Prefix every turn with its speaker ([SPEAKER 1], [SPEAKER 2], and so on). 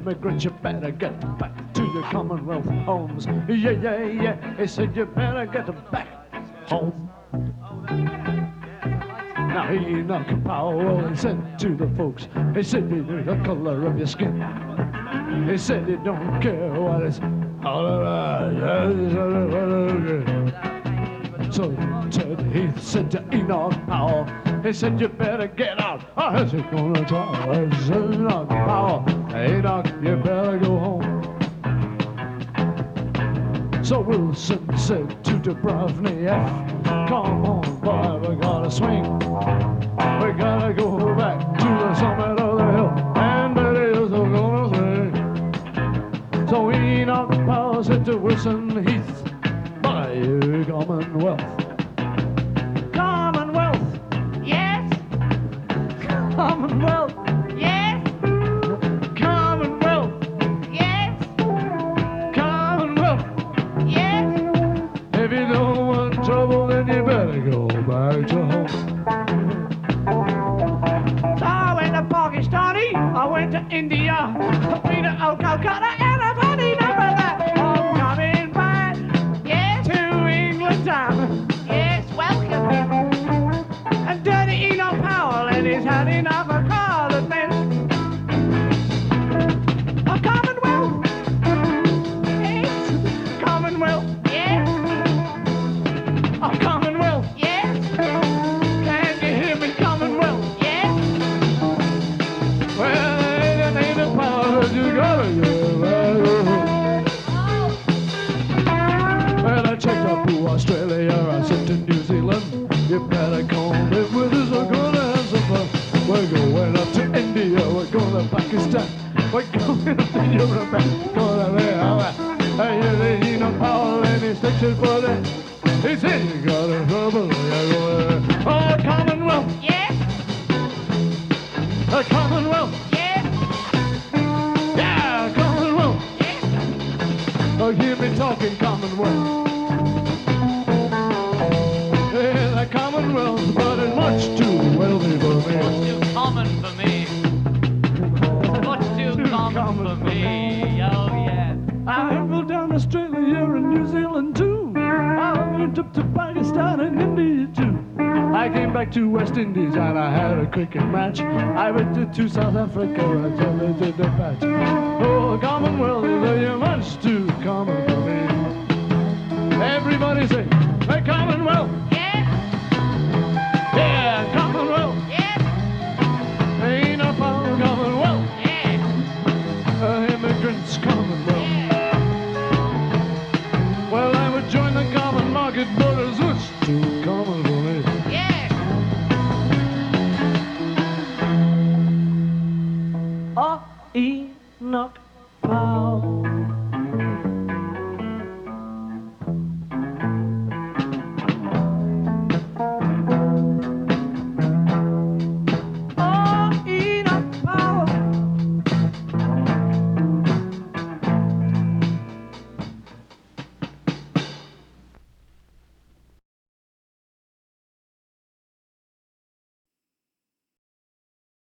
[SPEAKER 1] immigrants, you better get back to your Commonwealth homes. Yeah, yeah, yeah. He said you better get back home. Now Enoch Powell, he said to the folks, he said he knew the color of your skin. He said he don't care what it's all about. So Ted Heath said to Enoch Powell, he said you better get out. I said gonna try. I said Enoch Powell, Enoch, you better go home. So Wilson said to Dubrovnik, come on boy, we gotta swing. We gotta go back to the summit of the hill, and that is gonna swing. So Enoch Powell said to Wilson Heath, by your Commonwealth. Commonwealth,
[SPEAKER 2] Yes.
[SPEAKER 1] Commonwealth,
[SPEAKER 2] Yes.
[SPEAKER 1] Commonwealth,
[SPEAKER 2] Yes.
[SPEAKER 1] Commonwealth.
[SPEAKER 2] Yes.
[SPEAKER 1] If you don't want trouble, then you better go back to home.
[SPEAKER 2] So I went to Pakistani, I went to India, I've been to Calcutta, and I've had enough of that. I'm coming back, yes, to England town. Yes, welcome. And dirty Enoch Powell, and he's had enough of coloured men. A Commonwealth, yes, Commonwealth, yes, a Commonwealth, yes. Can you hear me, Commonwealth? Yes.
[SPEAKER 1] Well, it ain't a power you gotta go back to home. Well, I checked up to Australia, I said to New Zealand, you better come in with us, we're gonna have some fun. We're going up to India, we're going to Pakistan, we're going up to Europe, we're gonna lay out. Hey, you know Powell and his section for that. He said you got a trouble, you're going to oh, Commonwealth,
[SPEAKER 2] Yes.
[SPEAKER 1] a Commonwealth,
[SPEAKER 2] Yes.
[SPEAKER 1] yeah, Commonwealth.
[SPEAKER 2] Yes.
[SPEAKER 1] Oh, hear me talking Commonwealth. Yeah, the Commonwealth, but it's much too wealthy for me.
[SPEAKER 3] Too common for me. Much too common for me. Oh yeah.
[SPEAKER 1] I traveled down Australia and New Zealand too. I went up to Pakistan and India too. I came back to West Indies and I had a cricket match. I went to South Africa and I did the patch. Oh, Commonwealth, you're much too common for me. Everybody say, the Commonwealth.